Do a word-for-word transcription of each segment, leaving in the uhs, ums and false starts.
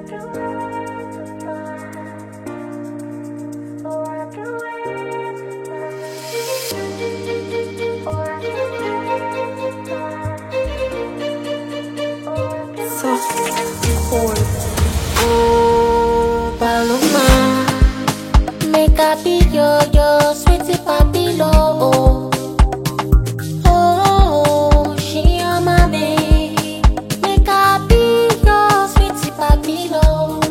So cold. Oh, Paloma, make I be your, your sweetie papilo. Oh, oh, she on my baby. Make I be your sweetie papilo.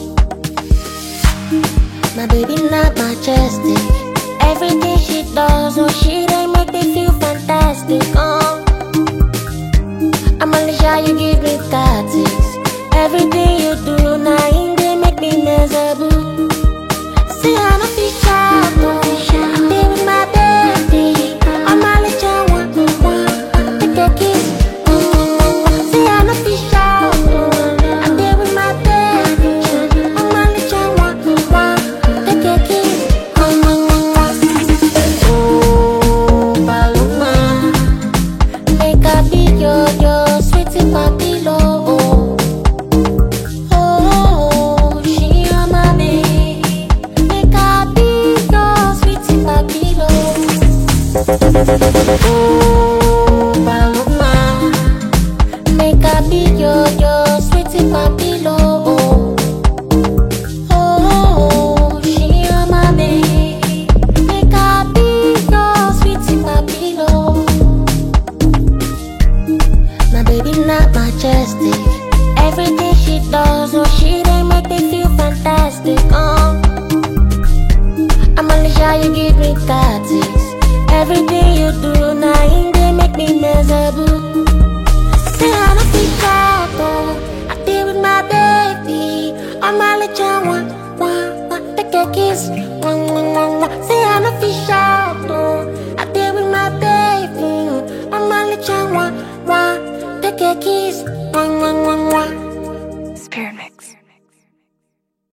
My baby not majestic. Everything she does, oh, she done make me feel fantastic. Oh, I'm Alicia, you give me tactics. Everything you do, now in they make me miserable. See, I'm a fish out, I be with my baby. I'm Alicia, one, one, take a kiss. See, I'm a fish out, I be with my baby. I'm Alicia, one, one, take a kiss. Oh, Paloma, make I be your, your sweetie papilo. Oh, she on my baby. Make I be your sweetie papilo. Oh, Paloma, make I be your, your sweetie papilo. Oh, she on my baby. Make I be your sweetie papilo. My baby not majestic. Everything she does, oh, she done make me feel fantastic. Oh, I'm Alicia, you give me tactics. Everything you do, now in they make me miserable. Say I'm a fish out, oh, I deal with my baby. I'm Alicia, one, one, one, take a kiss. One, one, one, one. Say I'm a fish out, oh, I deal with my baby. I'm Alicia, one, one, take a kiss. One, one, one, one. Spirit mix.